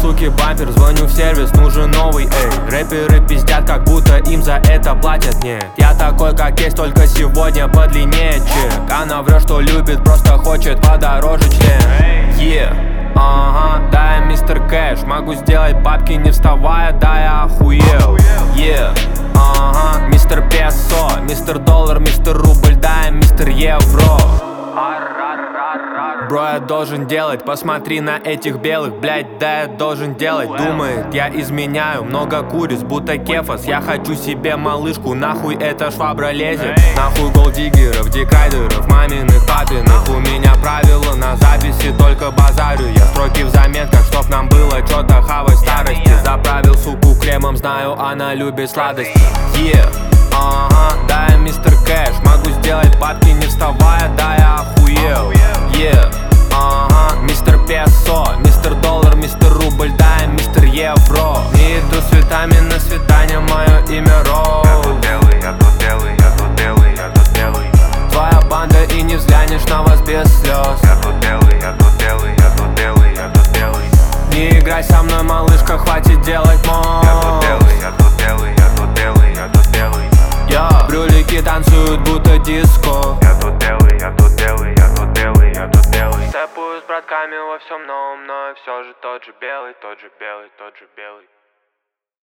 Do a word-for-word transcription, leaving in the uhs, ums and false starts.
суки бампер, звоню в сервис, нужен новый, эй. Рэперы пиздят, как будто им за это платят, нет. Я такой, как есть, только сегодня подлиннее чек. Она врет, что любит, просто хочет подороже член. Yeah. Ага, да, я мистер Кэш, могу сделать бабки не вставая, да, я охуел. Yeah. Ага, мистер Песо, мистер Доллар, мистер Рубль, да, я мистер Евро. Бро, я должен делать, посмотри на этих белых, блять, да, я должен делать. Думает, я изменяю, много куриц, будто кефас. Я хочу себе малышку, нахуй эта швабра лезет. Нахуй голдиггеров, дикайдеров, маминых, папиных. У меня правила на записи, только базарю я. Строки в заметках, чтоб нам было чё-то хавать старости. Заправил суку кремом, знаю, она любит сладости. Yeah. Ага, да, я мистер Кэш, могу сделать бабки не вставая, да, я охуел. Yeah. Ага, мистер Песо, мистер Доллар, мистер Рубль, да, я мистер Евро. Не иду с цветами на свидание, мое имя Роуз. Я тут белый, я тут белый, я тут белый, я тут белый. Твоя банда и не взглянешь на вас без слез. Я тут белый, я тут белый, я тут белый, я тут белый. Не играй со мной, малышка, хватит делать мод. Я тут белый, я тут белый, я тут белый, я тут белый. Я, брюлики танцуют, будто диско. Я тут белый, я тут белый, я тут белый, я тут белый. Степую с братками во всем новом, но все же тот же белый, тот же белый, тот же белый.